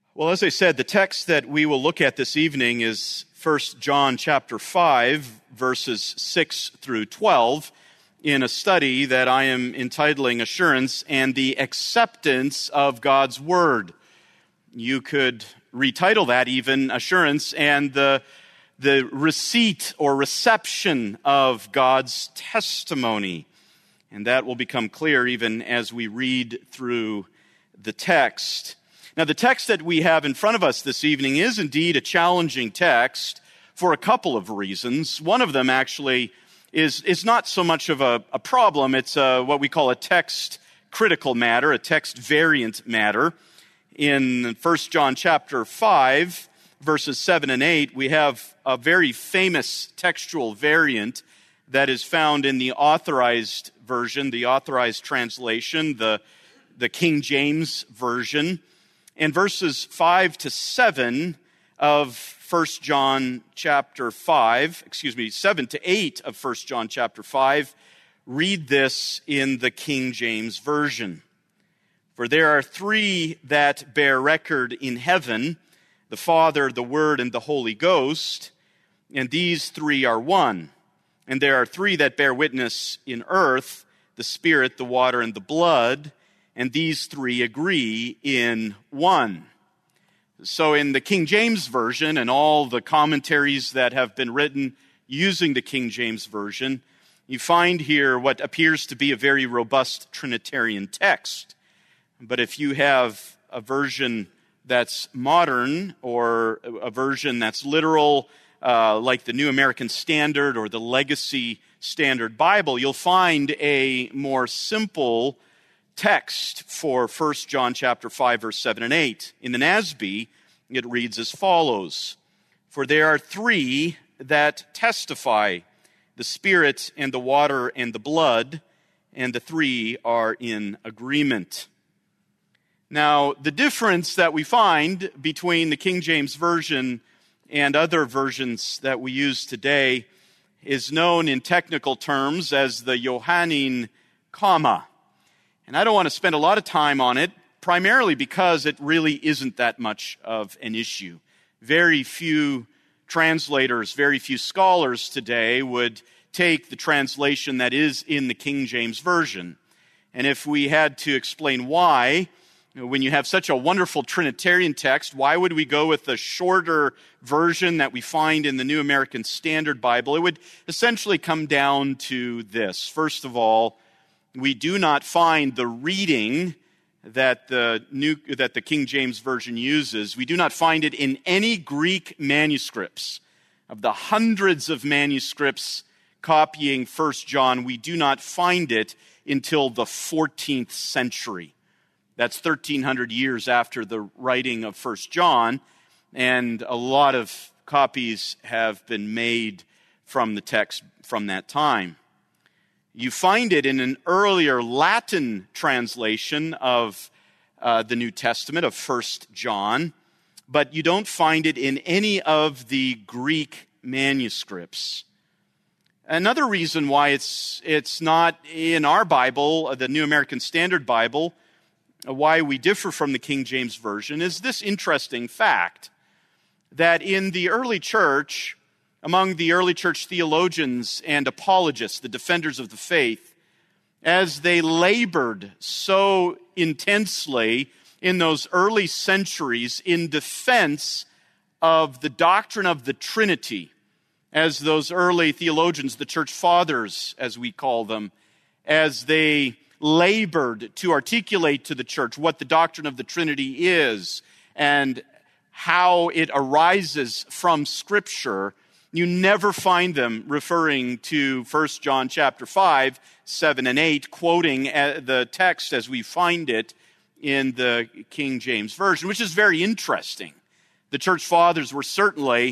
Well, as I said, the text that we will look at this evening is 1 John chapter 5, verses 6 through 12, in a study that I am entitling Assurance and the Acceptance of God's Word. You could retitle that even Assurance and the receipt or reception of God's testimony. And that will become clear even as we read through the text. Now, the text that we have in front of us this evening is indeed a challenging text for a couple of reasons. One of them actually is not so much of a problem. It's what we call a text critical matter, a text variant matter. In 1 John chapter 5, verses 7 and 8, we have a very famous textual variant that is found in the authorized version, the authorized translation, the King James Version. And verses 5 to 7 of 1 John chapter 5, 7 to 8 of 1 John chapter 5, read this in the King James Version. For there are three that bear record in heaven, the Father, the Word, and the Holy Ghost, and these three are one. And there are three that bear witness in earth, the Spirit, the water, and the blood, and these three agree in one. So in the King James Version and all the commentaries that have been written using the King James Version, you find here what appears to be a very robust Trinitarian text. But if you have a version that's modern or a version that's literal, like the New American Standard or the Legacy Standard Bible, you'll find a more simple text for 1 John chapter 5, verse 7 and 8. In the NASB, it reads as follows: For there are three that testify, the Spirit and the water and the blood, and the three are in agreement. Now, the difference that we find between the King James Version and other versions that we use today is known in technical terms as the Johannine comma. And I don't want to spend a lot of time on it, primarily because it really isn't that much of an issue. Very few translators, very few scholars today would take the translation that is in the King James Version. And if we had to explain why, when you have such a wonderful Trinitarian text, why would we go with the shorter version that we find in the New American Standard Bible? It would essentially come down to this. First of all, we do not find the reading that the King James Version uses. We do not find it in any Greek manuscripts. Of the hundreds of manuscripts copying 1 John, we do not find it until the 14th century. That's 1,300 years after the writing of 1 John, and a lot of copies have been made from the text from that time. You find it in an earlier Latin translation of the New Testament, of 1 John, but you don't find it in any of the Greek manuscripts. Another reason why it's not in our Bible, the New American Standard Bible, why we differ from the King James Version, is this interesting fact that in the early church, among the early church theologians and apologists, the defenders of the faith, as they labored so intensely in those early centuries in defense of the doctrine of the Trinity, as those early theologians, the church fathers, as we call them, as they labored to articulate to the church what the doctrine of the Trinity is and how it arises from Scripture, you never find them referring to 1 John chapter 5, 7 and 8, quoting the text as we find it in the King James Version, which is very interesting. The church fathers were certainly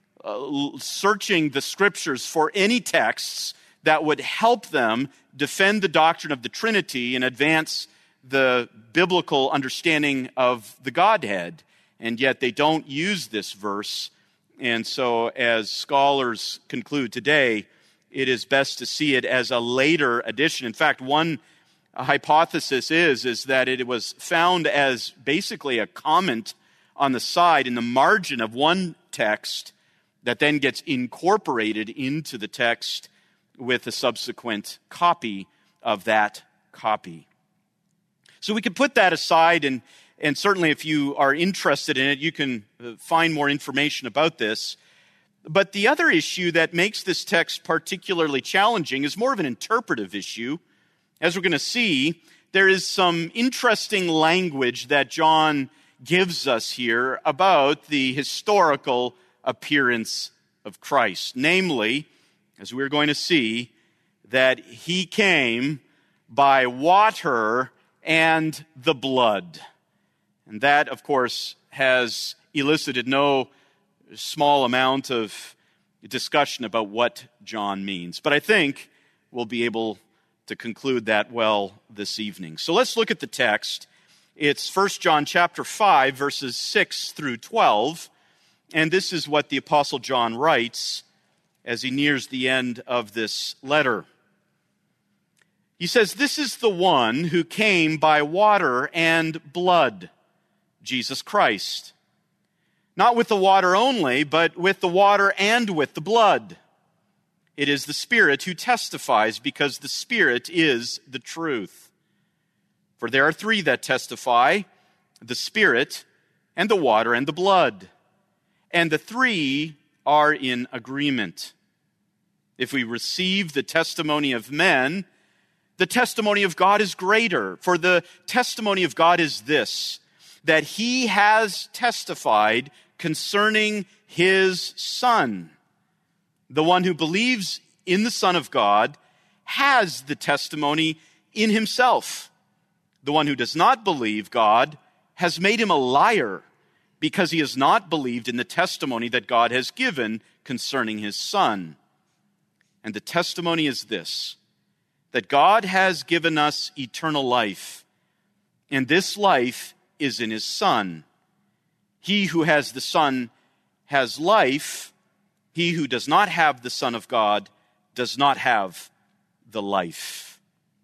searching the Scriptures for any texts that would help them defend the doctrine of the Trinity and advance the biblical understanding of the Godhead. And yet they don't use this verse. And so as scholars conclude today, it is best to see it as a later addition. In fact, one hypothesis is that it was found as basically a comment on the side in the margin of one text that then gets incorporated into the text with a subsequent copy of that copy. So we can put that aside, and certainly if you are interested in it, you can find more information about this. But the other issue that makes this text particularly challenging is more of an interpretive issue. As we're going to see, there is some interesting language that John gives us here about the historical appearance of Christ. Namely, as we're going to see, that he came by water and the blood. And that, of course, has elicited no small amount of discussion about what John means. But I think we'll be able to conclude that well this evening. So let's look at the text. It's 1 John chapter 5, verses 6 through 12. And this is what the Apostle John writes as he nears the end of this letter. He says, "This is the one who came by water and blood, Jesus Christ. Not with the water only, but with the water and with the blood. It is the Spirit who testifies, because the Spirit is the truth. For there are three that testify, the Spirit and the water and the blood. And the three are in agreement. If we receive the testimony of men, the testimony of God is greater. For the testimony of God is this, that he has testified concerning his Son. The one who believes in the Son of God has the testimony in himself. The one who does not believe God has made him a liar, because he has not believed in the testimony that God has given concerning his Son. And the testimony is this, that God has given us eternal life, and this life is in his Son. He who has the Son has life. He who does not have the Son of God does not have the life."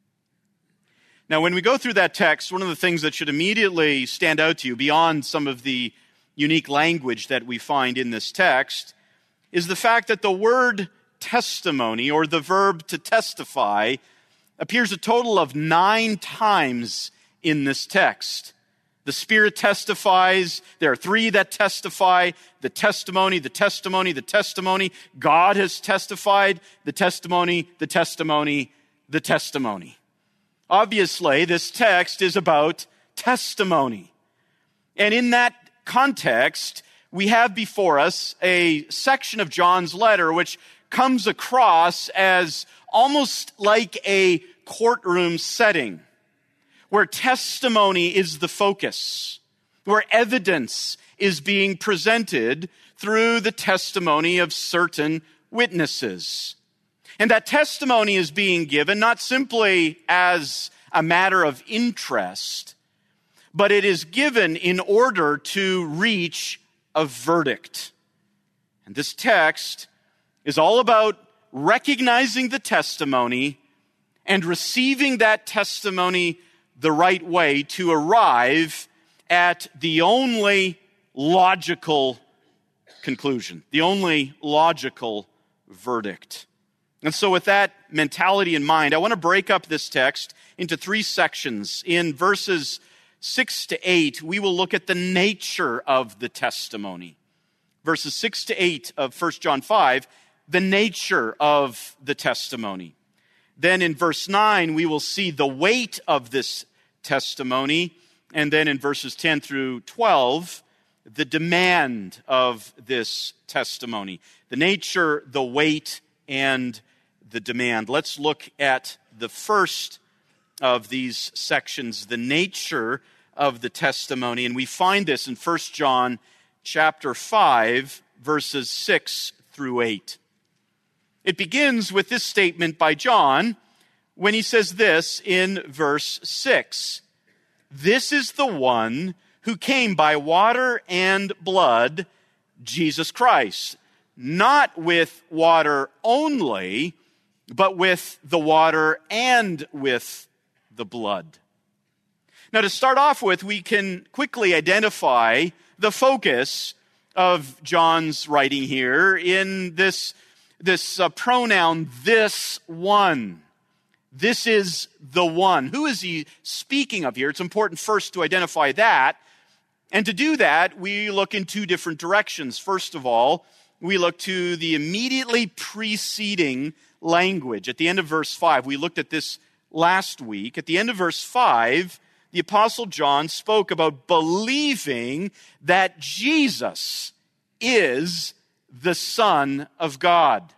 Now, when we go through that text, one of the things that should immediately stand out to you, beyond some of the unique language that we find in this text, is the fact that the word testimony, or the verb to testify, appears a total of 9 times in this text. The Spirit testifies. There are 3 that testify. The testimony, the testimony, the testimony. God has testified. The testimony, the testimony, the testimony. Obviously, this text is about testimony. And in that context, we have before us a section of John's letter which comes across as almost like a courtroom setting, where testimony is the focus, where evidence is being presented through the testimony of certain witnesses. And that testimony is being given not simply as a matter of interest, but it is given in order to reach a verdict. And this text is all about recognizing the testimony and receiving that testimony the right way to arrive at the only logical conclusion, the only logical verdict. And so with that mentality in mind, I want to break up this text into 3 sections. In verses 6 to 8, we will look at the nature of the testimony. Verses 6 to 8 of 1 John 5, the nature of the testimony. Then in verse 9, we will see the weight of this testimony. And then in verses 10 through 12, the demand of this testimony. The nature, the weight, and the demand. Let's look at the first of these sections, the nature of the testimony. And we find this in 1 John chapter 5, verses 6 through 8. It begins with this statement by John when he says this in verse 6. "This is the one who came by water and blood, Jesus Christ. Not with water only, but with the water and with the blood." Now, to start off with, we can quickly identify the focus of John's writing here in this pronoun, this one. This is the one. Who is he speaking of here? It's important first to identify that. And to do that, we look in two different directions. First of all, we look to the immediately preceding language. At the end of verse 5, we looked at this last week. At the end of verse 5, the Apostle John spoke about believing that Jesus is the Son of God.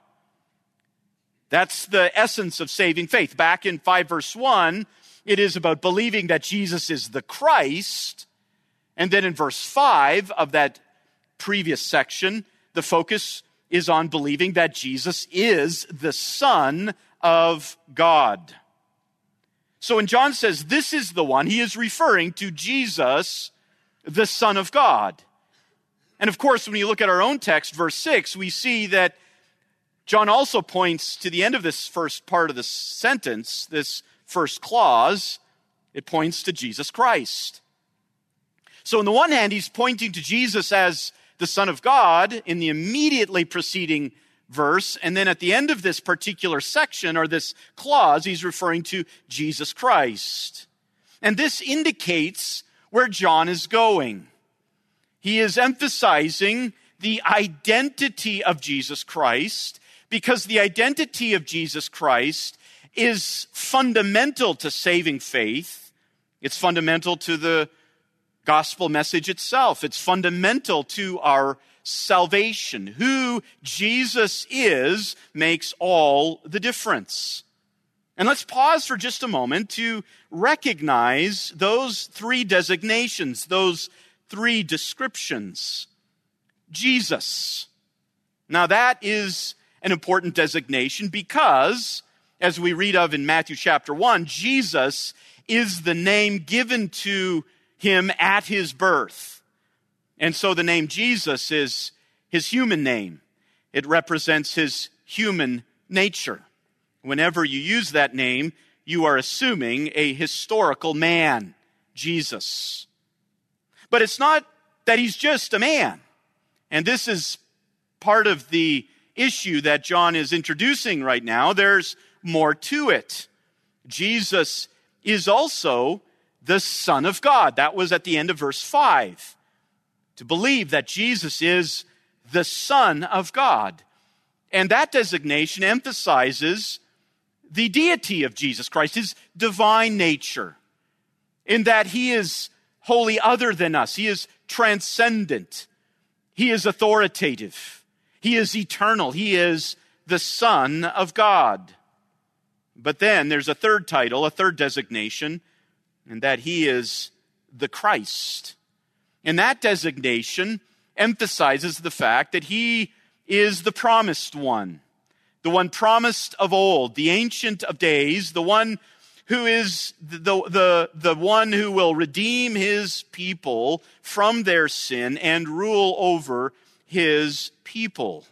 That's the essence of saving faith. Back in 5 verse 1, it is about believing that Jesus is the Christ. And then in verse 5 of that previous section, the focus is on believing that Jesus is the Son of God. So when John says this is the one, he is referring to Jesus, the Son of God. And of course, when you look at our own text, verse 6, we see that John also points to the end of this first part of the sentence, this first clause. It points to Jesus Christ. So on the one hand, he's pointing to Jesus as the Son of God in the immediately preceding verse. And then at the end of this particular section or this clause, he's referring to Jesus Christ. And this indicates where John is going. He is emphasizing the identity of Jesus Christ because the identity of Jesus Christ is fundamental to saving faith. It's fundamental to the gospel message itself. It's fundamental to our salvation. Who Jesus is makes all the difference. And let's pause for just a moment to recognize those three designations, those three descriptions. Jesus. Now that is an important designation because, as we read of in Matthew chapter 1, Jesus is the name given to him at his birth. And so the name Jesus is his human name. It represents his human nature. Whenever you use that name, you are assuming a historical man, Jesus. But it's not that he's just a man. And this is part of the issue that John is introducing right now. There's more to it. Jesus is also the Son of God. That was at the end of verse 5. To believe that Jesus is the Son of God. And that designation emphasizes the deity of Jesus Christ, his divine nature, in that he is wholly other than us. He is transcendent. He is authoritative. He is eternal. He is the Son of God. But then there's a third title, a third designation, and that he is the Christ. And that designation emphasizes the fact that he is the promised one, the one promised of old, the Ancient of Days, the one who is the one who will redeem his people from their sin and rule over his people.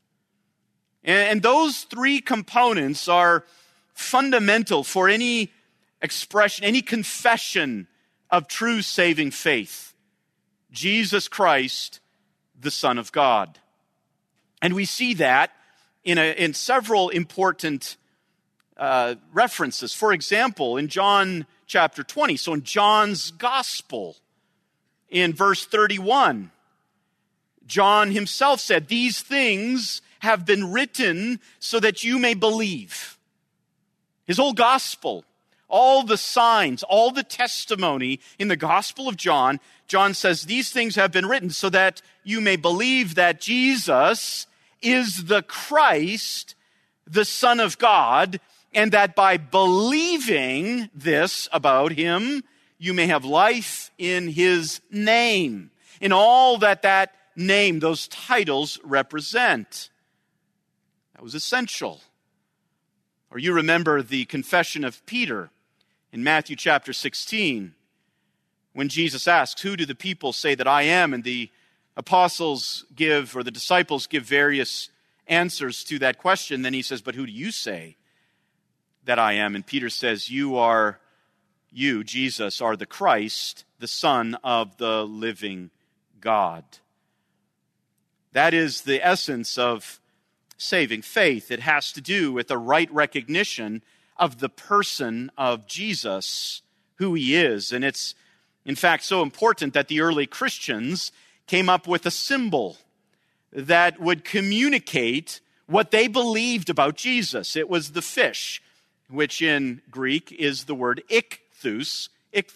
And those three components are fundamental for any expression, any confession of true saving faith. Jesus Christ, the Son of God. And we see that in several important references. For example, in John chapter 20, so in John's Gospel, in verse 31, John himself said, "These things have been written so that you may believe." His whole gospel, all the signs, all the testimony in the Gospel of John, John says, these things have been written so that you may believe that Jesus is the Christ, the Son of God, and that by believing this about him, you may have life in his name, in all that name, those titles represent. That was essential. Or you remember the confession of Peter in Matthew chapter 16, when Jesus asks, "Who do the people say that I am?" And the apostles give, or the disciples give various answers to that question. Then he says, "But who do you say that I am?" And Peter says, You, Jesus, are the Christ, the Son of the living God. That is the essence of saving faith. It has to do with a right recognition of the person of Jesus, who he is. And it's, in fact, so important that the early Christians came up with a symbol that would communicate what they believed about Jesus. It was the fish, which in Greek is the word ichthus.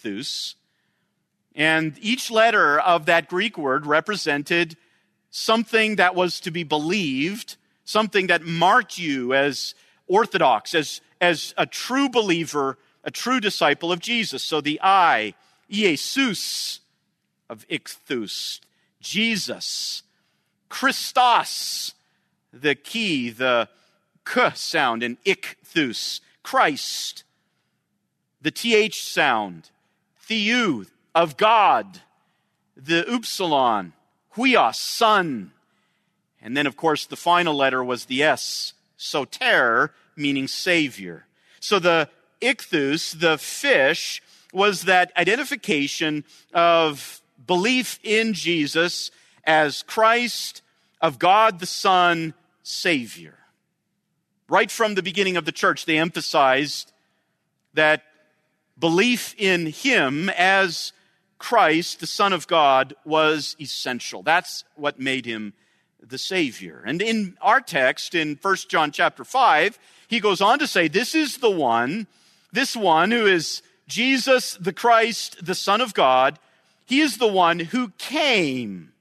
And each letter of that Greek word represented something that was to be believed, something that marked you as orthodox, as a true believer, a true disciple of Jesus. So the I, Iesus of ichthus, Jesus. Christos, the key, the k sound in ichthus, Christ. The th sound, theou, of God. The upsilon, huios, son. And then, of course, the final letter was the S, soter, meaning Savior. So the ichthus, the fish, was that identification of belief in Jesus as Christ, of God the Son, Savior. Right from the beginning of the church, they emphasized that belief in him as Christ, the Son of God, was essential. That's what made him the Savior. And in our text, in 1 John chapter 5, he goes on to say, this one who is Jesus, the Christ, the Son of God, he is the one who came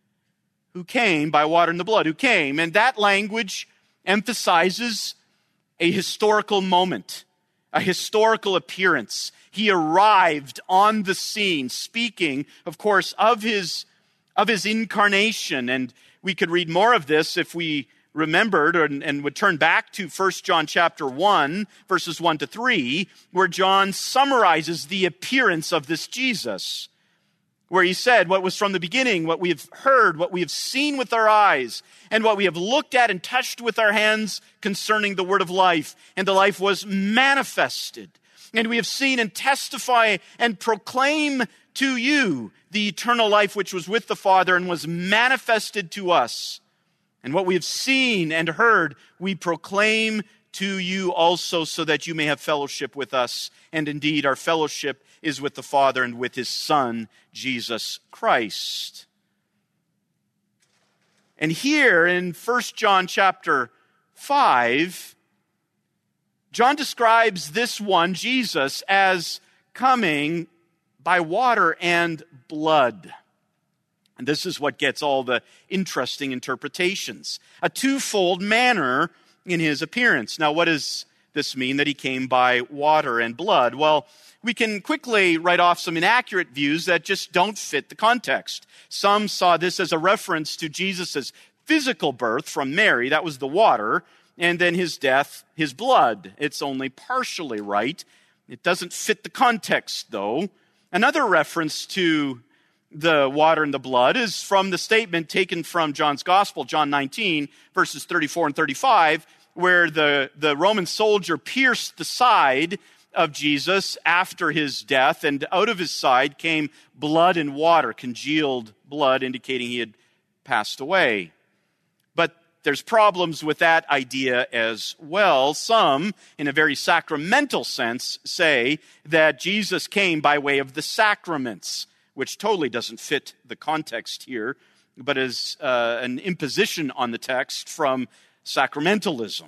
by water and the blood, who came. And that language emphasizes a historical moment, a historical appearance. He arrived on the scene, speaking, of course, of his incarnation. And we could read more of this if we remembered and would turn back to 1 John chapter 1, verses 1 to 3, where John summarizes the appearance of this Jesus, where he said what was from the beginning, what we have heard, what we have seen with our eyes, and what we have looked at and touched with our hands concerning the word of life. And the life was manifested. And we have seen and testify and proclaim to you the eternal life which was with the Father and was manifested to us. And what we have seen and heard, we proclaim to you also, so that you may have fellowship with us. And indeed, our fellowship is with the Father and with his Son, Jesus Christ. And here in 1 John chapter 5, John describes this one, Jesus, as coming by water and blood. And this is what gets all the interesting interpretations. A twofold manner in his appearance. Now, what does this mean that he came by water and blood? Well, we can quickly write off some inaccurate views that just don't fit the context. Some saw this as a reference to Jesus' physical birth from Mary, that was the water, and then his death, his blood. It's only partially right. It doesn't fit the context, though. Another reference to the water and the blood is from the statement taken from John's Gospel, John 19, verses 34 and 35, where the Roman soldier pierced the side of Jesus after his death, and out of his side came blood and water, congealed blood, indicating he had passed away. But there's problems with that idea as well. Some, in a very sacramental sense, say that Jesus came by way of the sacraments, which totally doesn't fit the context here, but is an imposition on the text from sacramentalism.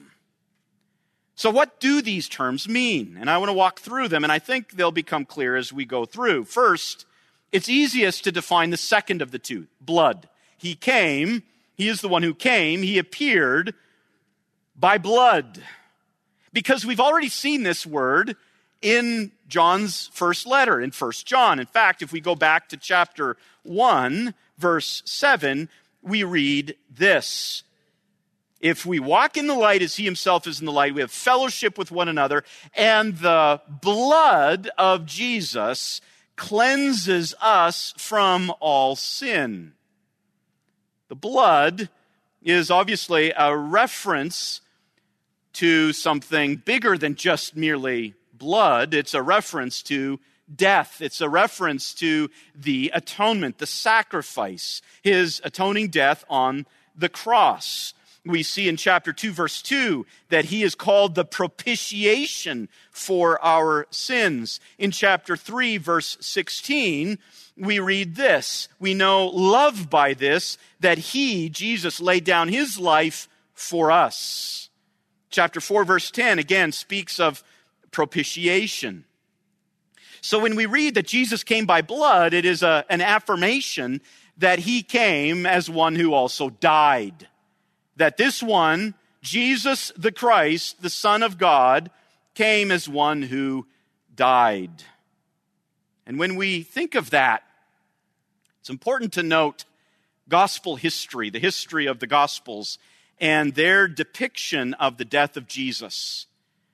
So what do these terms mean? And I want to walk through them, and I think they'll become clear as we go through. First, it's easiest to define the second of the two, blood. He came, he is the one who came, he appeared by blood. Because we've already seen this word in John's first letter, in 1 John. In fact, if we go back to chapter 1, verse 7, we read this. If we walk in the light as he himself is in the light, we have fellowship with one another, and the blood of Jesus cleanses us from all sin. The blood is obviously a reference to something bigger than just merely blood. It's a reference to death. It's a reference to the atonement, the sacrifice, his atoning death on the cross. We see in chapter 2, verse 2, that he is called the propitiation for our sins. In chapter 3, verse 16, we read this: we know love by this, that he, Jesus, laid down his life for us. Chapter 4, verse 10, again, speaks of propitiation. So when we read that Jesus came by blood, it is an affirmation that he came as one who also died. That this one, Jesus the Christ, the Son of God, came as one who died. And when we think of that, it's important to note gospel history, the history of the Gospels, and their depiction of the death of Jesus.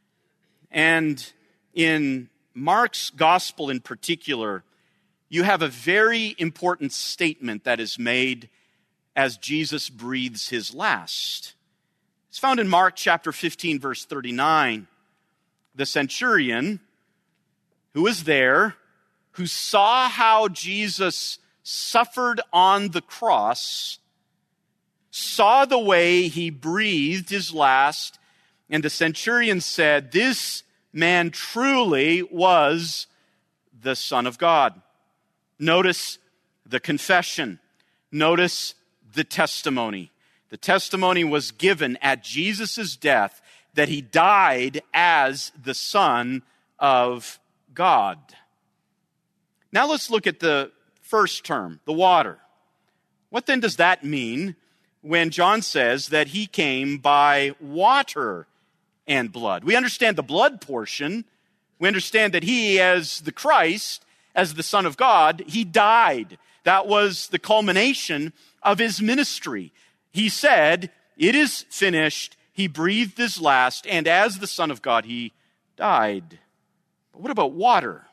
And in Mark's gospel in particular, you have a very important statement that is made as Jesus breathes his last. It's found in Mark chapter 15, verse 39. The centurion who was there, who saw how Jesus suffered on the cross, saw the way he breathed his last, and the centurion said, "This man truly was the Son of God." Notice the confession. Notice the testimony. The testimony was given at Jesus' death that he died as the Son of God. Now let's look at the first term, the water. What then does that mean when John says that he came by water and blood? We understand the blood portion. We understand that he, as the Christ, as the Son of God, he died. That was the culmination of his ministry. He said, "It is finished." He breathed his last, and as the Son of God, he died. But what about water?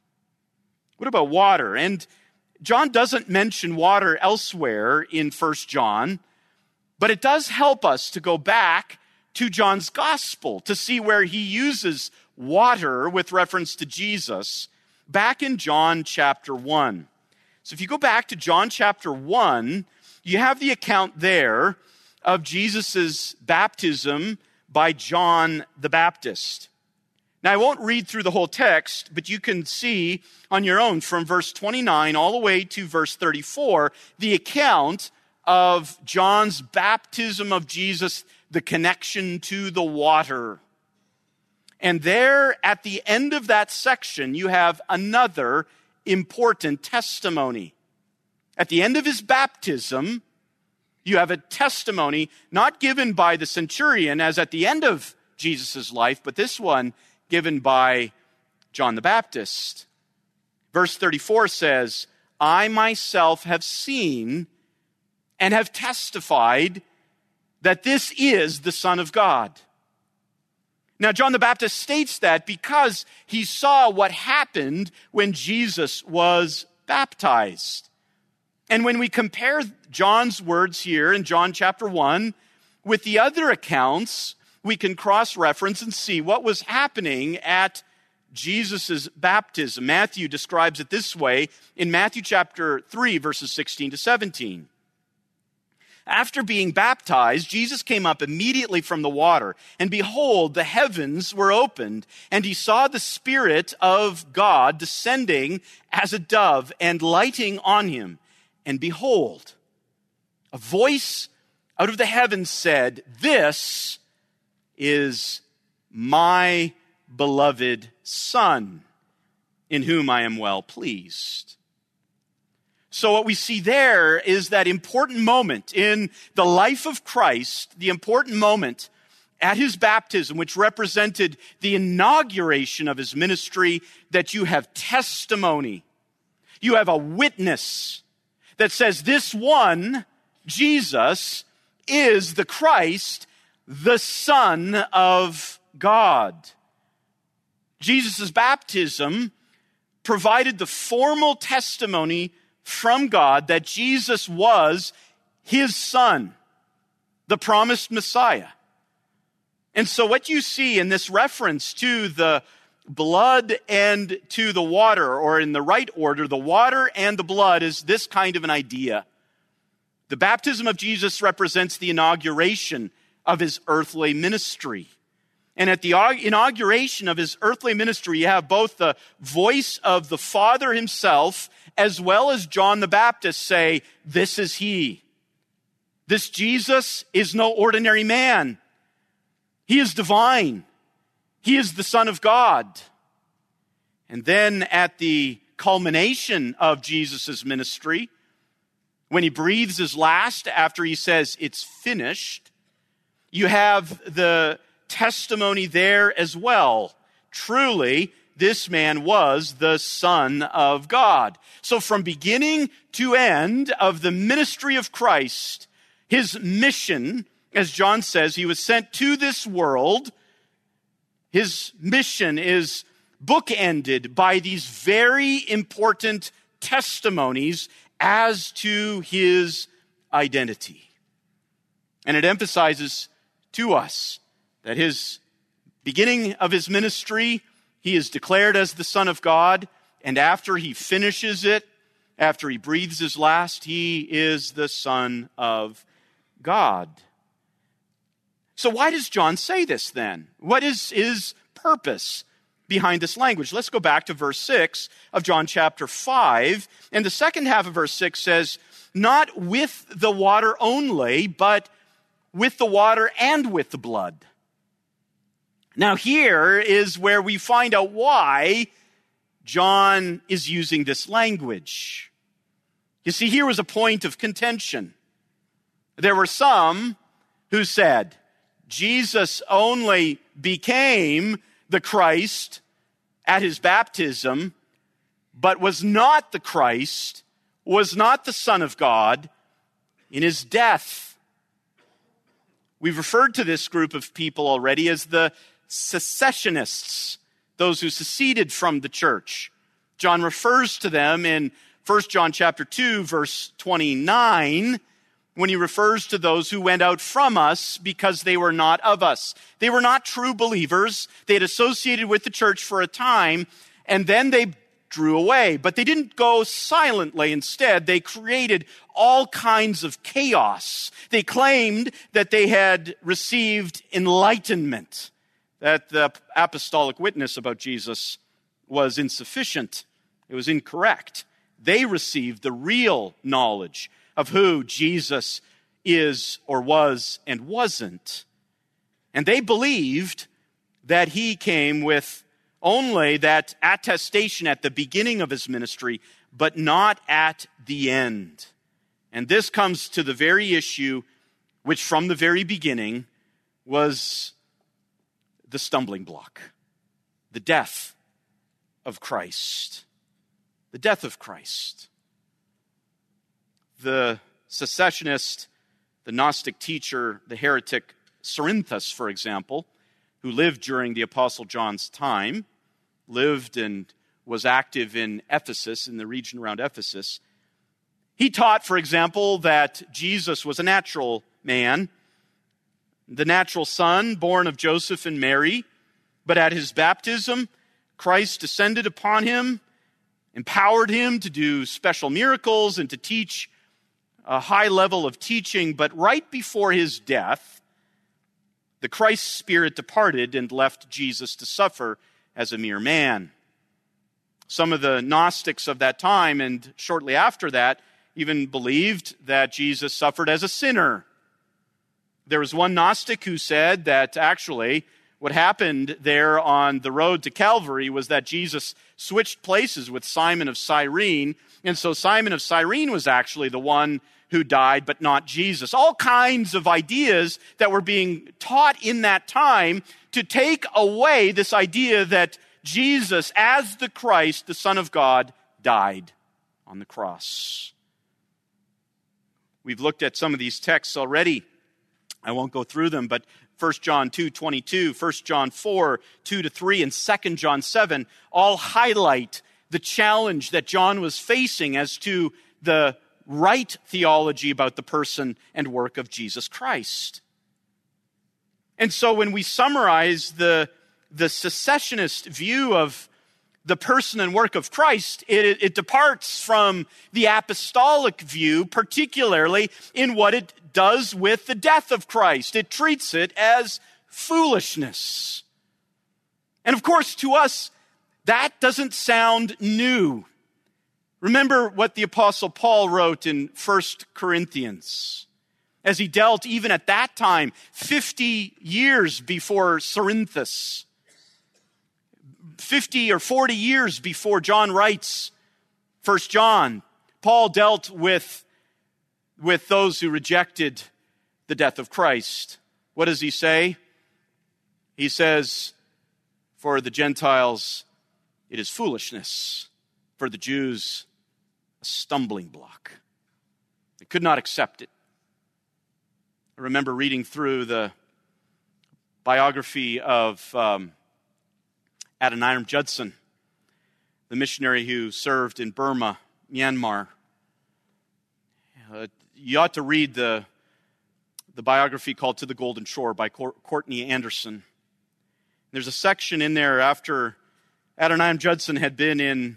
What about water? And John doesn't mention water elsewhere in 1 John, but it does help us to go back to John's gospel to see where he uses water with reference to Jesus, back in John chapter 1. So if you go back to John chapter 1, you have the account there of Jesus' baptism by John the Baptist. Now, I won't read through the whole text, but you can see on your own from verse 29 all the way to verse 34, the account of John's baptism of Jesus, the connection to the water. And there, at the end of that section, you have another important testimony. At the end of his baptism, you have a testimony not given by the centurion as at the end of Jesus' life, but this one given by John the Baptist. Verse 34 says, "I myself have seen and have testified that this is the Son of God." Now, John the Baptist states that because he saw what happened when Jesus was baptized. And when we compare John's words here in John chapter 1 with the other accounts, we can cross-reference and see what was happening at Jesus' baptism. Matthew describes it this way in Matthew chapter 3, verses 16 to 17. After being baptized, Jesus came up immediately from the water, and behold, the heavens were opened, and he saw the Spirit of God descending as a dove and lighting on him. And behold, a voice out of the heavens said, "This is my beloved Son, in whom I am well pleased." So what we see there is that important moment in the life of Christ, the important moment at his baptism, which represented the inauguration of his ministry, that you have testimony. You have a witness that says this one, Jesus, is the Christ, the Son of God. Jesus' baptism provided the formal testimony from God that Jesus was his Son, the promised Messiah. And so what you see in this reference to the blood and to the water, or in the right order, the water and the blood, is this kind of an idea. The baptism of Jesus represents the inauguration of his earthly ministry. And at the inauguration of his earthly ministry, you have both the voice of the Father himself as well as John the Baptist say, "This is he." This Jesus is no ordinary man. He is divine. He is the Son of God. And then at the culmination of Jesus' ministry, when he breathes his last after he says, "It's finished," you have the testimony there as well. Truly, this man was the Son of God. So from beginning to end of the ministry of Christ, his mission, as John says, he was sent to this world. His mission is bookended by these very important testimonies as to his identity. And it emphasizes to us that his beginning of his ministry, he is declared as the Son of God, and after he finishes it, after he breathes his last, he is the Son of God. So why does John say this then? What is his purpose behind this language? Let's go back to verse 6 of John chapter 5. And the second half of verse 6 says, "Not with the water only, but with the water and with the blood." Now here is where we find out why John is using this language. You see, here was a point of contention. There were some who said, Jesus only became the Christ at his baptism, but was not the Christ, was not the Son of God in his death. We've referred to this group of people already as the secessionists, those who seceded from the church. John refers to them in 1 John chapter 2, verse 29, when he refers to those who went out from us because they were not of us. They were not true believers. They had associated with the church for a time, and then they drew away. But they didn't go silently. Instead, they created all kinds of chaos. They claimed that they had received enlightenment, that the apostolic witness about Jesus was insufficient. It was incorrect. They received the real knowledge of who Jesus is or was and wasn't. And they believed that he came with only that attestation at the beginning of his ministry, but not at the end. And this comes to the very issue which from the very beginning was the stumbling block, the death of Christ. The death of Christ. The secessionist, the Gnostic teacher, the heretic Cerinthus, for example, who lived during the Apostle John's time, lived and was active in Ephesus, in the region around Ephesus. He taught, for example, that Jesus was a natural man, the natural son born of Joseph and Mary, but at his baptism, Christ descended upon him, empowered him to do special miracles and to teach a high level of teaching, but right before his death, the Christ Spirit departed and left Jesus to suffer as a mere man. Some of the Gnostics of that time and shortly after that even believed that Jesus suffered as a sinner. There was one Gnostic who said that actually what happened there on the road to Calvary was that Jesus switched places with Simon of Cyrene, and so Simon of Cyrene was actually the one who died, but not Jesus. All kinds of ideas that were being taught in that time to take away this idea that Jesus, as the Christ, the Son of God, died on the cross. We've looked at some of these texts already. I won't go through them, but 1 John 2:22, 1 John 4:2-3, and 2 John 7 all highlight the challenge that John was facing as to the right theology about the person and work of Jesus Christ. And so when we summarize the cessationist view of the person and work of Christ, it departs from the apostolic view, particularly in what it does with the death of Christ. It treats it as foolishness. And of course, to us, that doesn't sound new. Remember what the Apostle Paul wrote in 1 Corinthians, as he dealt, even at that time, 50 years before Cerinthus, 50 or 40 years before John writes 1 John. Paul dealt with those who rejected the death of Christ. What does he say? He says, for the Gentiles, it is foolishness. For the Jews, a stumbling block. They could not accept it. I remember reading through the biography of Adoniram Judson, the missionary who served in Burma, Myanmar. You ought to read the biography called To the Golden Shore by Courtney Anderson. There's a section in there after Adoniram Judson had been in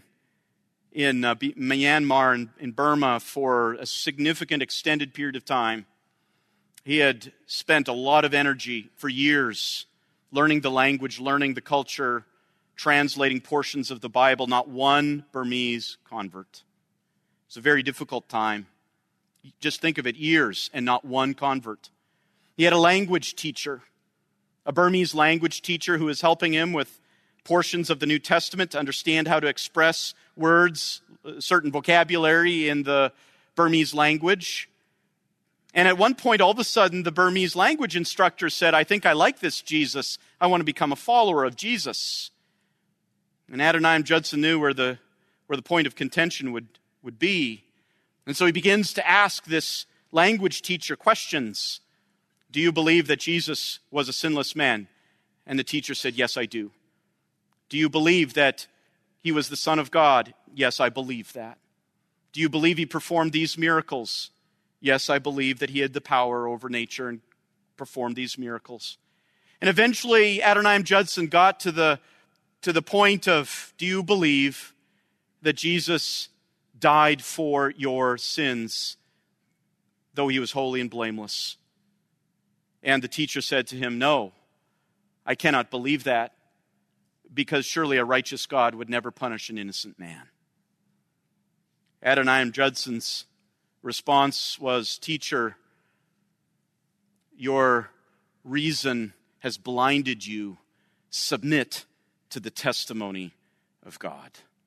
Myanmar and in Burma for a significant extended period of time. He had spent a lot of energy for years learning the language, learning the culture, translating portions of the Bible, not one Burmese convert. It's a very difficult time. Just think of it, years and not one convert. He had a language teacher, a Burmese language teacher who was helping him with portions of the New Testament to understand how to express words, certain vocabulary in the Burmese language. And at one point, all of a sudden, the Burmese language instructor said, I think I like this Jesus. I want to become a follower of Jesus. And Adoniram Judson knew where the point of contention would be. And so he begins to ask this language teacher questions. Do you believe that Jesus was a sinless man? And the teacher said, yes, I do. Do you believe that he was the Son of God? Yes, I believe that. Do you believe he performed these miracles? Yes, I believe that he had the power over nature and performed these miracles. And eventually, Adoniram Judson got to the point of, do you believe that Jesus died for your sins, though he was holy and blameless? And the teacher said to him, no, I cannot believe that, because surely a righteous God would never punish an innocent man. Adoniram Judson's response was, teacher, your reason has blinded you. Submit to the testimony of God.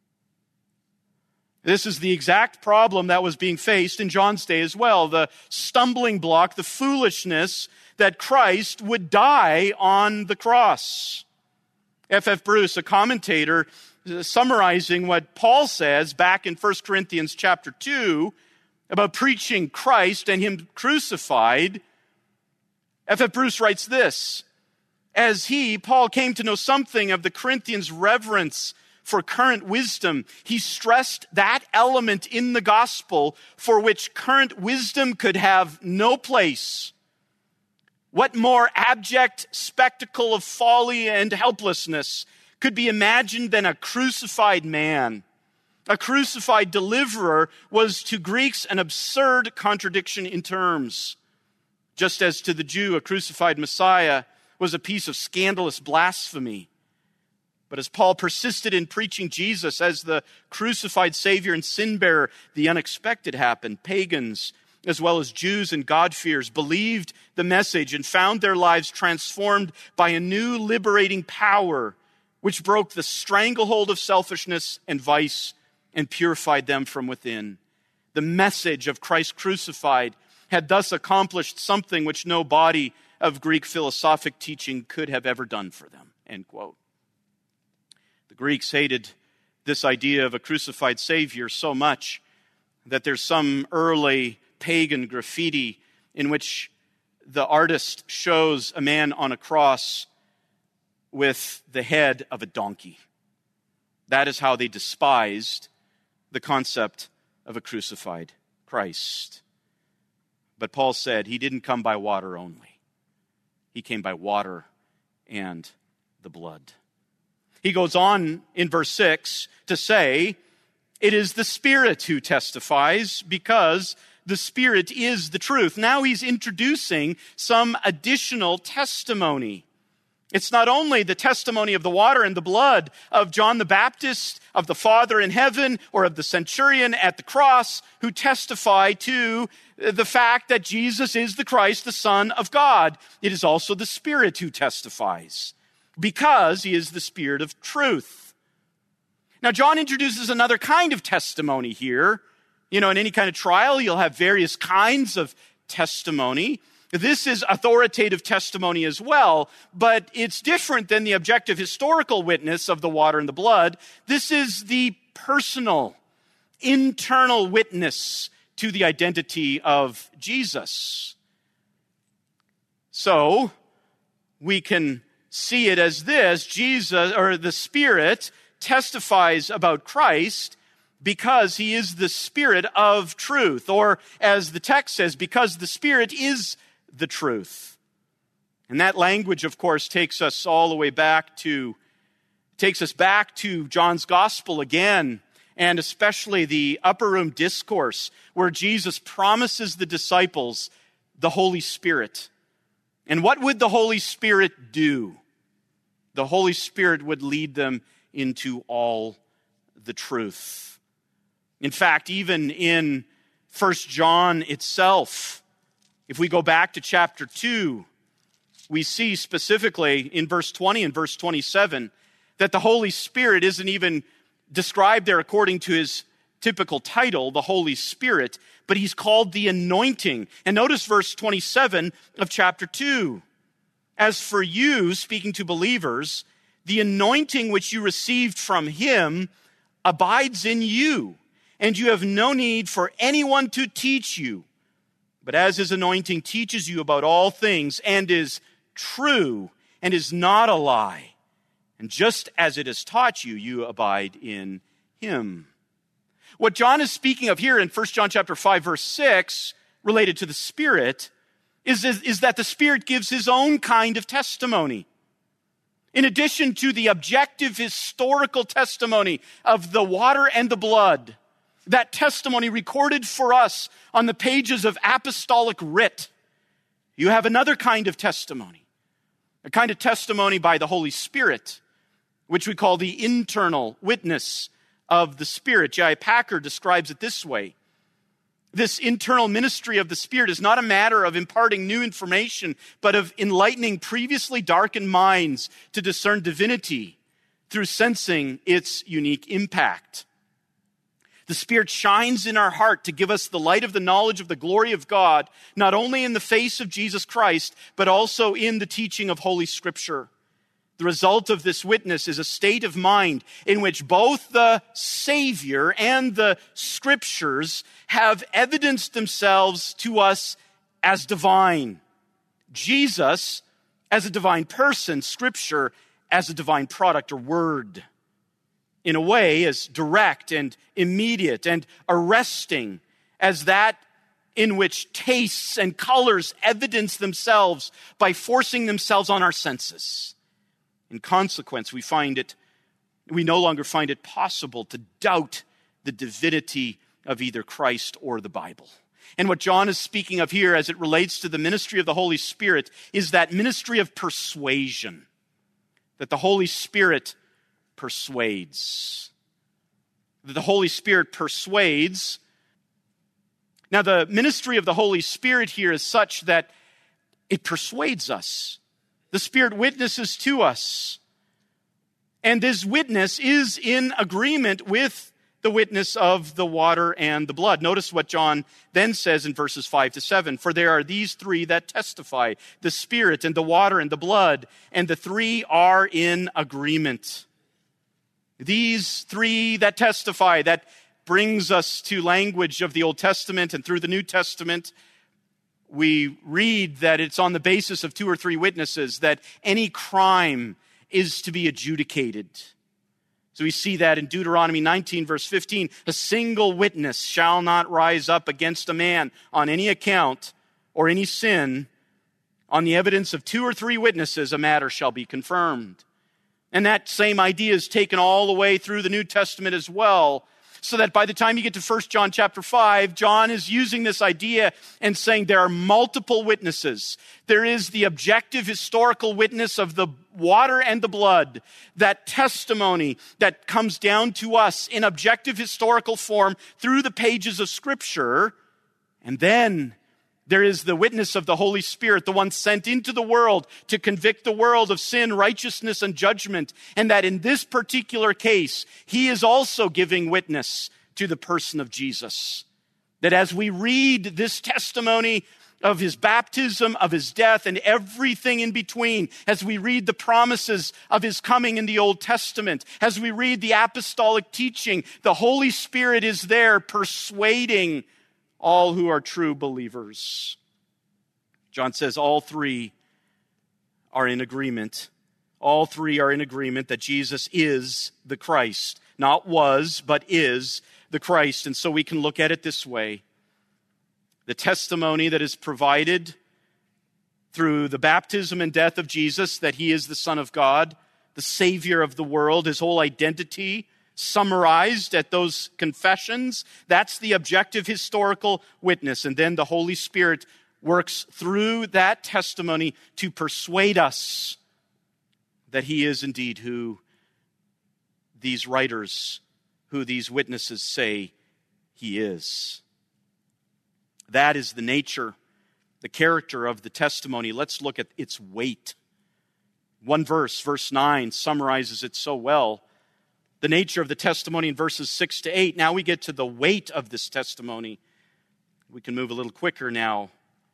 This is the exact problem that was being faced in John's day as well. The stumbling block, the foolishness that Christ would die on the cross. F.F. Bruce, a commentator, summarizing what Paul says back in 1 Corinthians chapter 2 about preaching Christ and him crucified. F.F. Bruce writes this: as Paul, came to know something of the Corinthians' reverence for current wisdom, he stressed that element in the gospel for which current wisdom could have no place. What more abject spectacle of folly and helplessness could be imagined than a crucified man? A crucified deliverer was to Greeks an absurd contradiction in terms, just as to the Jew a crucified Messiah was a piece of scandalous blasphemy. But as Paul persisted in preaching Jesus as the crucified Savior and sin-bearer, the unexpected happened. Pagans, as well as Jews and God-fearers, believed the message and found their lives transformed by a new liberating power which broke the stranglehold of selfishness and vice and purified them from within. The message of Christ crucified had thus accomplished something which no body of Greek philosophic teaching could have ever done for them. End quote. The Greeks hated this idea of a crucified Savior so much that there's some early pagan graffiti in which the artist shows a man on a cross with the head of a donkey. That is how they despised the concept of a crucified Christ. But Paul said he didn't come by water only. He came by water and the blood. He goes on in verse 6 to say, it is the Spirit who testifies because the Spirit is the truth. Now he's introducing some additional testimony. It's not only the testimony of the water and the blood of John the Baptist, of the Father in heaven, or of the centurion at the cross who testify to the fact that Jesus is the Christ, the Son of God. It is also the Spirit who testifies because he is the Spirit of truth. Now, John introduces another kind of testimony here. In any kind of trial, you'll have various kinds of testimony. This is authoritative testimony as well, but it's different than the objective historical witness of the water and the blood. This is the personal, internal witness to the identity of Jesus. So, we can see it as this: Jesus, or the Spirit, testifies about Christ because he is the Spirit of truth, or as the text says, because the Spirit is the truth. And that language, of course, takes us back to John's Gospel again, and especially the upper room discourse where Jesus promises the disciples the Holy Spirit. And what would the Holy Spirit do? The Holy Spirit would lead them into all the truth. In fact, even in 1 John itself, if we go back to chapter 2, we see specifically in verse 20 and verse 27 that the Holy Spirit isn't even described there according to his typical title, the Holy Spirit, but he's called the anointing. And notice verse 27 of chapter 2. As for you, speaking to believers, the anointing which you received from him abides in you, and you have no need for anyone to teach you. But as his anointing teaches you about all things and is true and is not a lie, and just as it has taught you, you abide in him. What John is speaking of here in 1 John chapter 5, verse 6, related to the Spirit, is that the Spirit gives his own kind of testimony. In addition to the objective historical testimony of the water and the blood, that testimony recorded for us on the pages of apostolic writ, you have another kind of testimony, a kind of testimony by the Holy Spirit, which we call the internal witness of the Spirit. J.I. Packer describes it this way: this internal ministry of the Spirit is not a matter of imparting new information, but of enlightening previously darkened minds to discern divinity through sensing its unique impact. The Spirit shines in our heart to give us the light of the knowledge of the glory of God, not only in the face of Jesus Christ, but also in the teaching of Holy Scripture. The result of this witness is a state of mind in which both the Savior and the Scriptures have evidenced themselves to us as divine. Jesus as a divine person, Scripture as a divine product or word. In a way, as direct and immediate and arresting as that in which tastes and colors evidence themselves by forcing themselves on our senses. In consequence, we no longer find it possible to doubt the divinity of either Christ or the Bible. And what John is speaking of here as it relates to the ministry of the Holy Spirit is that ministry of persuasion, that the Holy Spirit persuades. That the Holy Spirit persuades. Now, the ministry of the Holy Spirit here is such that it persuades us. The Spirit witnesses to us. And this witness is in agreement with the witness of the water and the blood. Notice what John then says in verses 5 to 7. For there are these three that testify, the Spirit and the water and the blood, and the three are in agreement. These three that testify, that brings us to language of the Old Testament and through the New Testament. We read that it's on the basis of two or three witnesses that any crime is to be adjudicated. So we see that in Deuteronomy 19, verse 15. A single witness shall not rise up against a man on any account or any sin. On the evidence of two or three witnesses, a matter shall be confirmed. And that same idea is taken all the way through the New Testament as well. So that by the time you get to 1 John chapter 5, John is using this idea and saying there are multiple witnesses. There is the objective historical witness of the water and the blood, that testimony that comes down to us in objective historical form through the pages of Scripture. And then there is the witness of the Holy Spirit, the one sent into the world to convict the world of sin, righteousness, and judgment. And that in this particular case, he is also giving witness to the person of Jesus. That as we read this testimony of his baptism, of his death, and everything in between, as we read the promises of his coming in the Old Testament, as we read the apostolic teaching, the Holy Spirit is there persuading all who are true believers. John says all three are in agreement. All three are in agreement that Jesus is the Christ. Not was, but is the Christ. And so we can look at it this way. The testimony that is provided through the baptism and death of Jesus, that he is the Son of God, the Savior of the world, his whole identity, summarized at those confessions. That's the objective historical witness. And then the Holy Spirit works through that testimony to persuade us that he is indeed who these writers, who these witnesses say he is. That is the nature, the character of the testimony. Let's look at its weight. One verse, verse 9, summarizes it so well. The nature of the testimony in verses 6 to 8. Now we get to the weight of this testimony. We can move a little quicker now.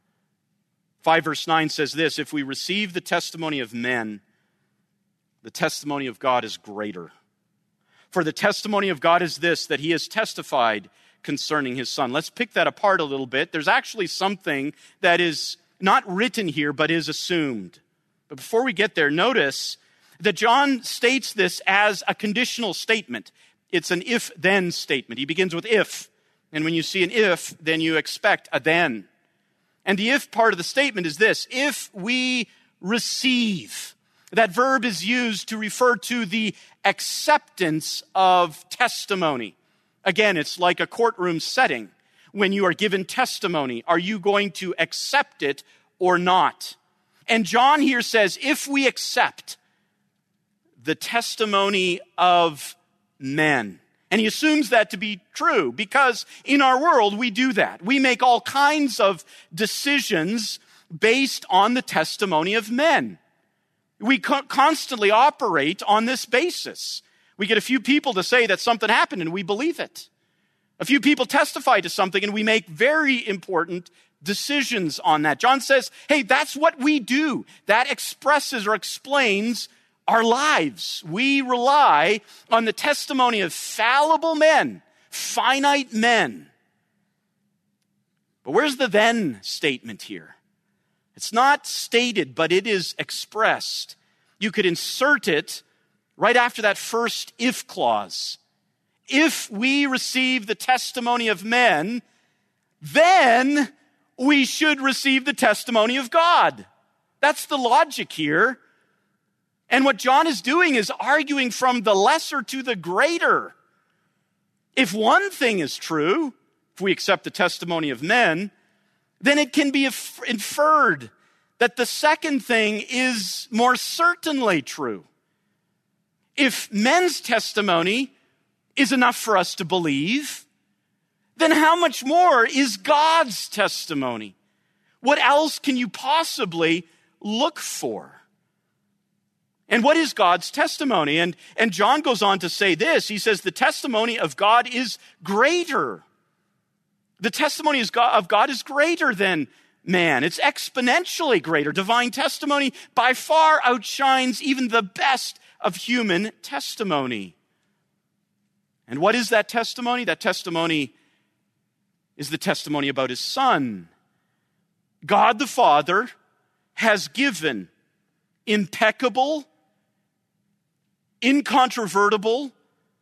5 verse 9 says this: if we receive the testimony of men, the testimony of God is greater. For the testimony of God is this, that he has testified concerning his Son. Let's pick that apart a little bit. There's actually something that is not written here, but is assumed. But before we get there, notice that John states this as a conditional statement. It's an if-then statement. He begins with if. And when you see an if, then you expect a then. And the if part of the statement is this: if we receive. That verb is used to refer to the acceptance of testimony. Again, it's like a courtroom setting. When you are given testimony, are you going to accept it or not? And John here says, if we accept the testimony of men. And he assumes that to be true because in our world we do that. We make all kinds of decisions based on the testimony of men. We constantly operate on this basis. We get a few people to say that something happened and we believe it. A few people testify to something and we make very important decisions on that. John says, hey, that's what we do. That expresses or explains our lives. We rely on the testimony of fallible men, finite men. But where's the then statement here? It's not stated, but it is expressed. You could insert it right after that first if clause. If we receive the testimony of men, then we should receive the testimony of God. That's the logic here. And what John is doing is arguing from the lesser to the greater. If one thing is true, if we accept the testimony of men, then it can be inferred that the second thing is more certainly true. If men's testimony is enough for us to believe, then how much more is God's testimony? What else can you possibly look for? And what is God's testimony? And John goes on to say this. He says the testimony of God is greater. The testimony of God is greater than man. It's exponentially greater. Divine testimony by far outshines even the best of human testimony. And what is that testimony? That testimony is the testimony about his Son. God the Father has given impeccable, incontrovertible,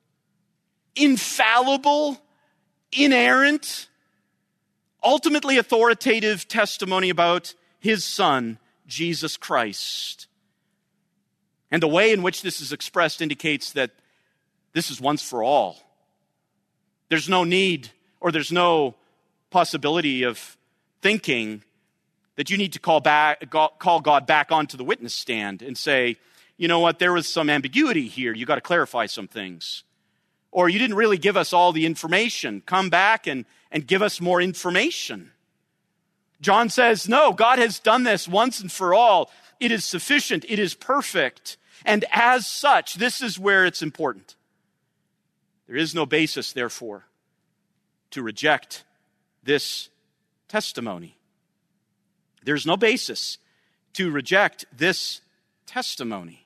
infallible, inerrant, ultimately authoritative testimony about his Son, Jesus Christ. And the way in which this is expressed indicates that this is once for all. There's no need or there's no possibility of thinking that you need to call God back onto the witness stand and say, you know what, there was some ambiguity here. You got to clarify some things. Or you didn't really give us all the information. Come back and give us more information. John says, no, God has done this once and for all. It is sufficient. It is perfect. And as such, this is where it's important. There is no basis, therefore, to reject this testimony. There's no basis to reject this testimony.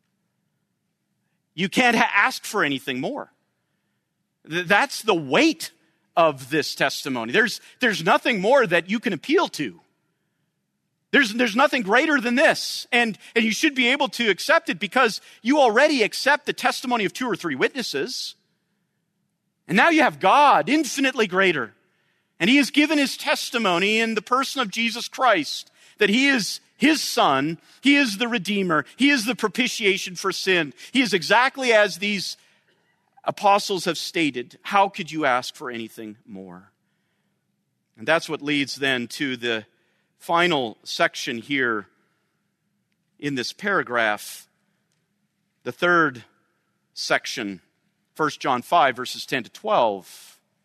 You can't ask for anything more. That's the weight of this testimony. There's nothing more that you can appeal to. There's nothing greater than this. And you should be able to accept it because you already accept the testimony of 2 or 3 witnesses. And now you have God, infinitely greater. And he has given his testimony in the person of Jesus Christ, that he is his Son, he is the Redeemer, he is the propitiation for sin. He is exactly as these apostles have stated. How could you ask for anything more? And that's what leads then to the final section here in this paragraph, the third section, 1 John 5, verses 10 to 12.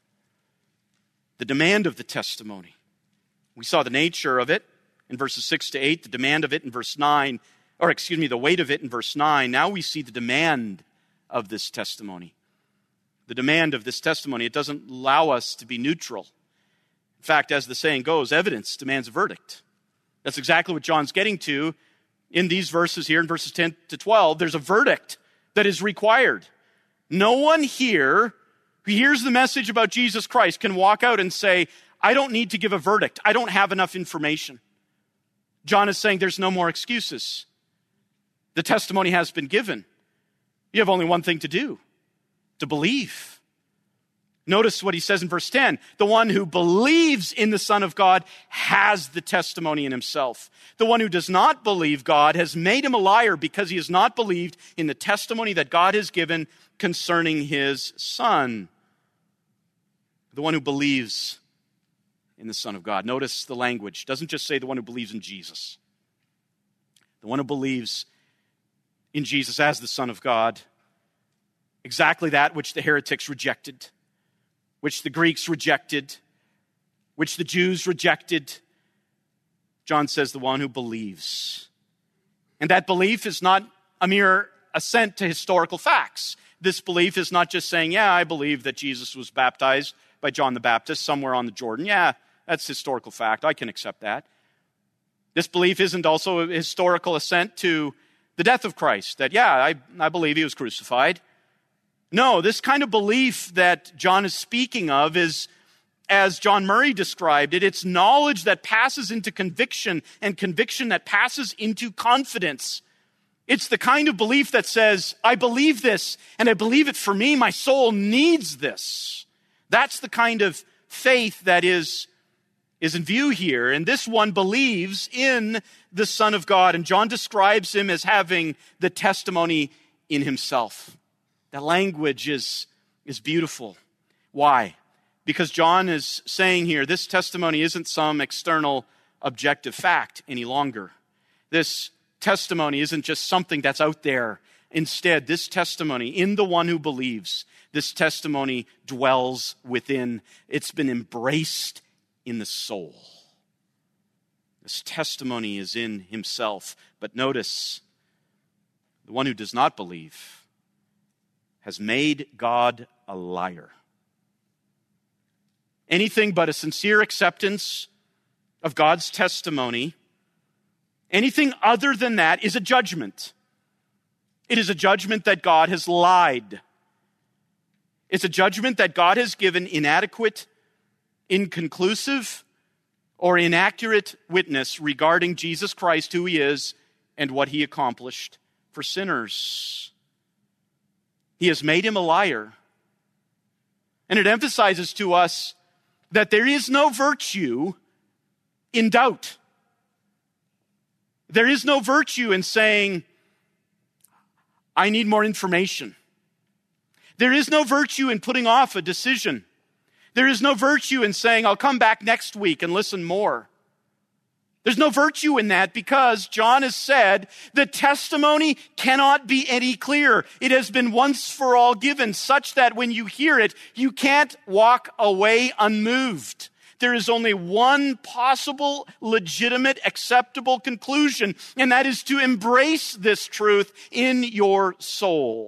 The demand of the testimony. We saw the nature of it in verses 6 to 8, the demand of it in verse 9, the weight of it in verse 9. Now we see the demand of this testimony. The demand of this testimony, it doesn't allow us to be neutral. In fact, as the saying goes, evidence demands a verdict. That's exactly what John's getting to in these verses here in verses 10 to 12. There's a verdict that is required. No one here who hears the message about Jesus Christ can walk out and say, I don't need to give a verdict. I don't have enough information. John is saying there's no more excuses. The testimony has been given. You have only one thing to do, to believe. Notice what he says in verse 10. The one who believes in the Son of God has the testimony in himself. The one who does not believe God has made him a liar because he has not believed in the testimony that God has given concerning his Son. The one who believes in the Son of God. Notice the language. It doesn't just say the one who believes in Jesus. The one who believes in Jesus as the Son of God. Exactly that which the heretics rejected, which the Greeks rejected, which the Jews rejected. John says the one who believes. And that belief is not a mere assent to historical facts. This belief is not just saying, yeah, I believe that Jesus was baptized by John the Baptist somewhere on the Jordan. Yeah, that's historical fact. I can accept that. This belief isn't also a historical assent to the death of Christ, that, yeah, I believe he was crucified. No, this kind of belief that John is speaking of is, as John Murray described it, it's knowledge that passes into conviction and conviction that passes into confidence. It's the kind of belief that says, I believe this and I believe it for me. My soul needs this. That's the kind of faith that is in view here. And this one believes in the Son of God. And John describes him as having the testimony in himself. That language is beautiful. Why? Because John is saying here, this testimony isn't some external objective fact any longer. This testimony isn't just something that's out there. Instead, this testimony in the one who believes, this testimony dwells within. It's been embraced in the soul. This testimony is in himself. But notice, the one who does not believe has made God a liar. Anything but a sincere acceptance of God's testimony, anything other than that is a judgment. It is a judgment that God has lied. It's a judgment that God has given inadequate, inconclusive, or inaccurate witness regarding Jesus Christ, who he is, and what he accomplished for sinners. He has made him a liar. And it emphasizes to us that there is no virtue in doubt. There is no virtue in saying, I need more information. There is no virtue in putting off a decision. There is no virtue in saying, I'll come back next week and listen more. There's no virtue in that because John has said the testimony cannot be any clearer. It has been once for all given, such that when you hear it, you can't walk away unmoved. There is only one possible, legitimate, acceptable conclusion, and that is to embrace this truth in your soul.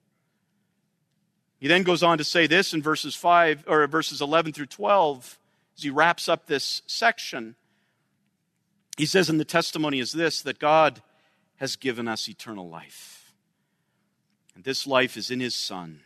He then goes on to say this in verses 11 through 12, as he wraps up this section. He says, and the testimony is this, that God has given us eternal life. And this life is in his Son.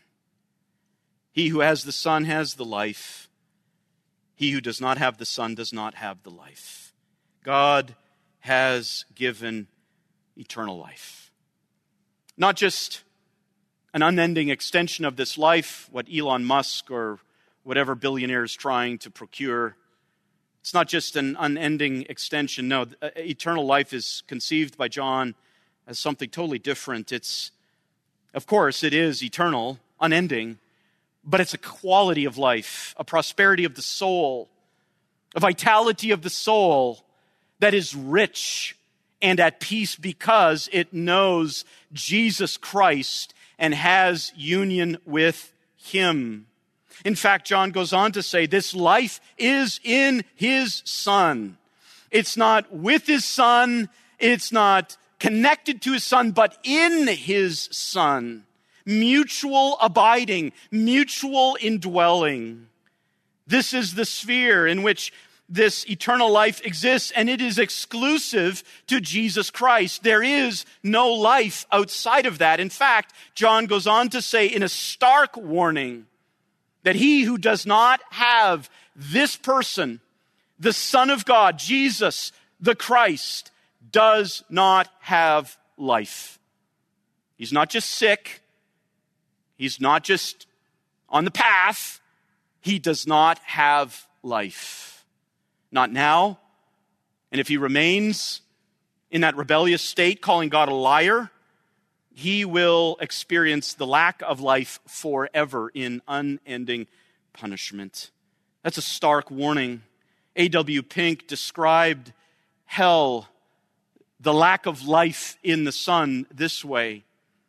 He who has the Son has the life. He who does not have the Son does not have the life. God has given eternal life. Not just an unending extension of this life, what Elon Musk or whatever billionaire is trying to procure. It's not just an unending extension. No, eternal life is conceived by John as something totally different. Of course, it is eternal, unending, but it's a quality of life, a prosperity of the soul, a vitality of the soul that is rich and at peace because it knows Jesus Christ and has union with him. In fact, John goes on to say, this life is in his Son. It's not with his Son, it's not connected to his Son, but in his Son. Mutual abiding, mutual indwelling. This is the sphere in which this eternal life exists, and it is exclusive to Jesus Christ. There is no life outside of that. In fact, John goes on to say in a stark warning that he who does not have this person, the Son of God, Jesus, the Christ, does not have life. He's not just sick. He's not just on the path. He does not have life. Not now. And if he remains in that rebellious state, calling God a liar, he will experience the lack of life forever in unending punishment. That's a stark warning. A.W. Pink described hell, the lack of life in the Son, this way.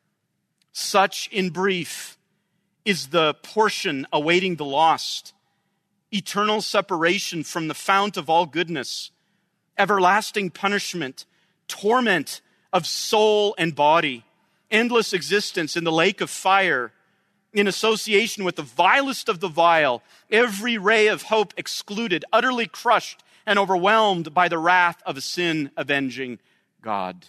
Such, in brief, is the portion awaiting the lost. Eternal separation from the fount of all goodness, everlasting punishment, torment of soul and body, endless existence in the lake of fire, in association with the vilest of the vile, every ray of hope excluded, utterly crushed and overwhelmed by the wrath of a sin-avenging God.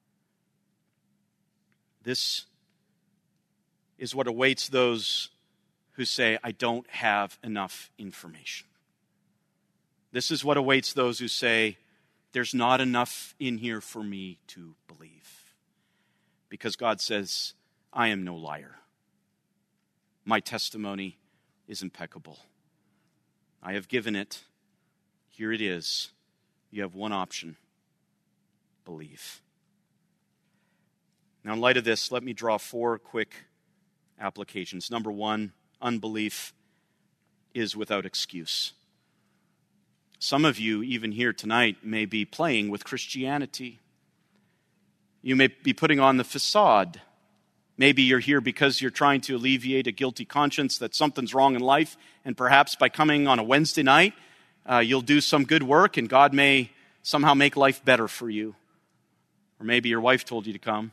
This is what awaits those who say, I don't have enough information. This is what awaits those who say, there's not enough in here for me to believe. Because God says, I am no liar. My testimony is impeccable. I have given it. Here it is. You have one option. Believe. Now, in light of this, let me draw 4 quick applications. Number 1, unbelief is without excuse. Some of you, even here tonight, may be playing with Christianity. You may be putting on the facade. Maybe you're here because you're trying to alleviate a guilty conscience that something's wrong in life, and perhaps by coming on a Wednesday night, you'll do some good work, and God may somehow make life better for you. Or maybe your wife told you to come.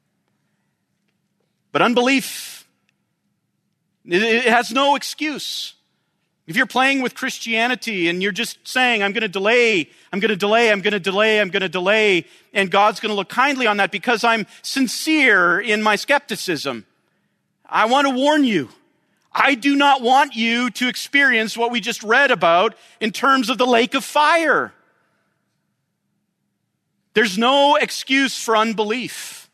But unbelief, it has no excuse. If you're playing with Christianity and you're just saying, I'm going to delay, and God's going to look kindly on that because I'm sincere in my skepticism, I want to warn you, I do not want you to experience what we just read about in terms of the lake of fire. There's no excuse for unbelief.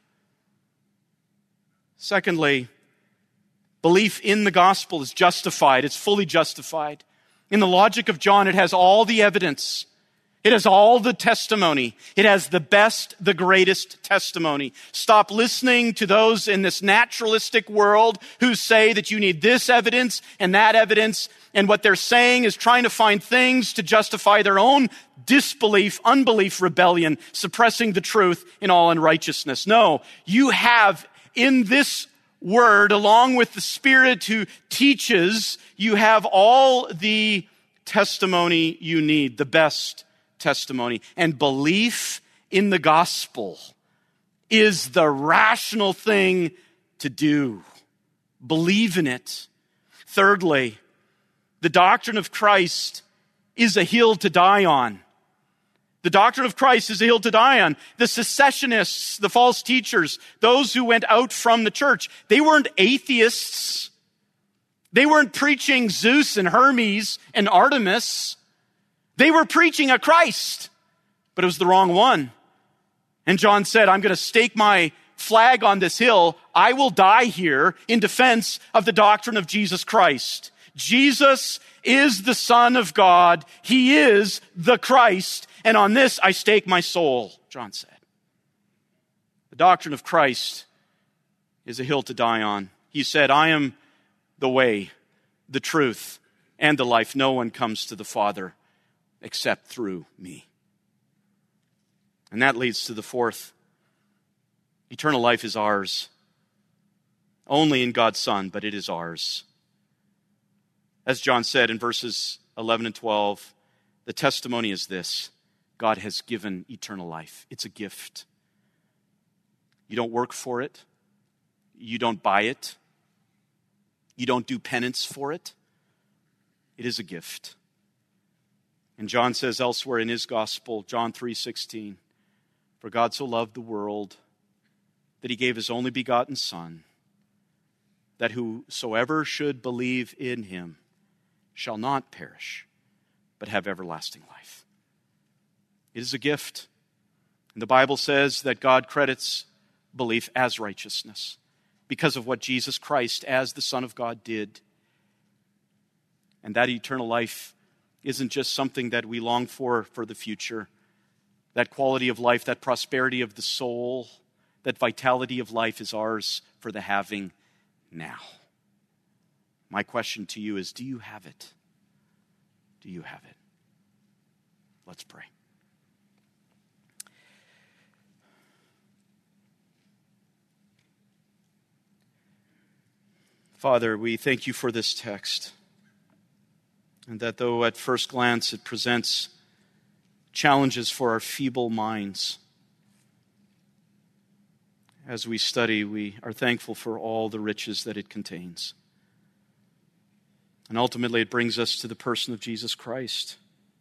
Secondly, belief in the gospel is justified. It's fully justified. In the logic of John, it has all the evidence. It has all the testimony. It has the best, the greatest testimony. Stop listening to those in this naturalistic world who say that you need this evidence and that evidence. And what they're saying is trying to find things to justify their own disbelief, unbelief, rebellion, suppressing the truth in all unrighteousness. No, you have in this word, along with the Spirit who teaches, you have all the testimony you need, the best testimony. And belief in the gospel is the rational thing to do. Believe in it. Thirdly, the doctrine of Christ is a hill to die on. The doctrine of Christ is a hill to die on. The secessionists, the false teachers, those who went out from the church, they weren't atheists. They weren't preaching Zeus and Hermes and Artemis. They were preaching a Christ, but it was the wrong one. And John said, I'm going to stake my flag on this hill. I will die here in defense of the doctrine of Jesus Christ. Jesus is the Son of God. He is the Christ. And on this I stake my soul, John said. The doctrine of Christ is a hill to die on. He said, I am the way, the truth, and the life. No one comes to the Father except through me. And that leads to the fourth. Eternal life is ours. Only in God's Son, but it is ours. As John said in verses 11 and 12, the testimony is this: God has given eternal life. It's a gift. You don't work for it. You don't buy it. You don't do penance for it. It is a gift. And John says elsewhere in his gospel, John 3:16, for God so loved the world that he gave his only begotten Son, that whosoever should believe in him shall not perish, but have everlasting life. It is a gift. And the Bible says that God credits belief as righteousness because of what Jesus Christ, as the Son of God, did. And that eternal life isn't just something that we long for the future. That quality of life, that prosperity of the soul, that vitality of life is ours for the having now. My question to you is, do you have it? Do you have it? Let's pray. Father, we thank you for this text. And that though at first glance it presents challenges for our feeble minds, as we study, we are thankful for all the riches that it contains. And ultimately it brings us to the person of Jesus Christ.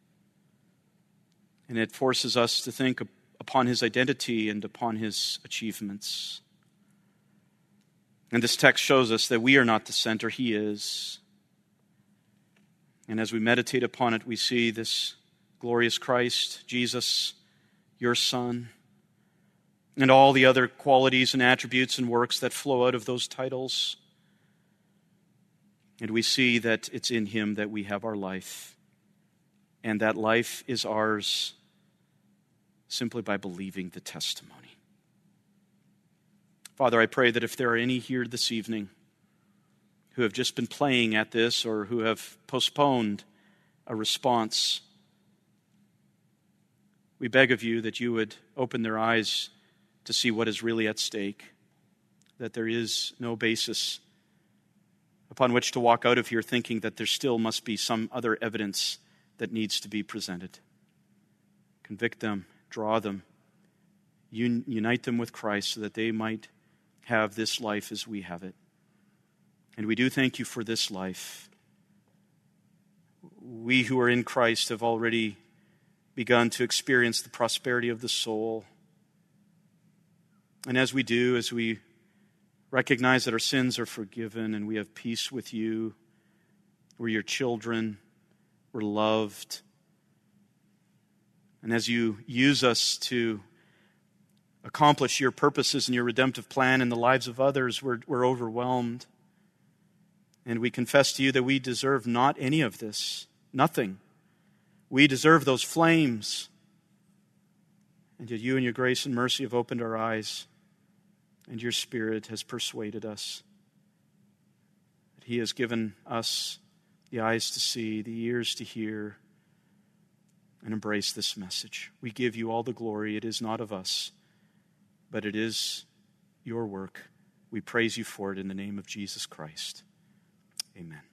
And it forces us to think upon his identity and upon his achievements. And this text shows us that we are not the center, he is. And as we meditate upon it, we see this glorious Christ, Jesus, your Son, and all the other qualities and attributes and works that flow out of those titles. And we see that it's in him that we have our life. And that life is ours simply by believing the testimony. Father, I pray that if there are any here this evening who have just been playing at this or who have postponed a response, we beg of you that you would open their eyes to see what is really at stake, that there is no basis upon which to walk out of here thinking that there still must be some other evidence that needs to be presented. Convict them, draw them, unite them with Christ so that they might have this life as we have it. And we do thank you for this life. We who are in Christ have already begun to experience the prosperity of the soul. And as we do, as we recognize that our sins are forgiven and we have peace with you, we're your children, we're loved. And as you use us to accomplish your purposes and your redemptive plan in the lives of others, we're overwhelmed. And we confess to you that we deserve not any of this, nothing. We deserve those flames And yet you in your grace and mercy have opened our eyes, and your Spirit has persuaded us. That He has given us the eyes to see, the ears to hear, and embrace this message. We give you all the glory. It is not of us, but it is your work. We praise you for it in the name of Jesus Christ. Amen.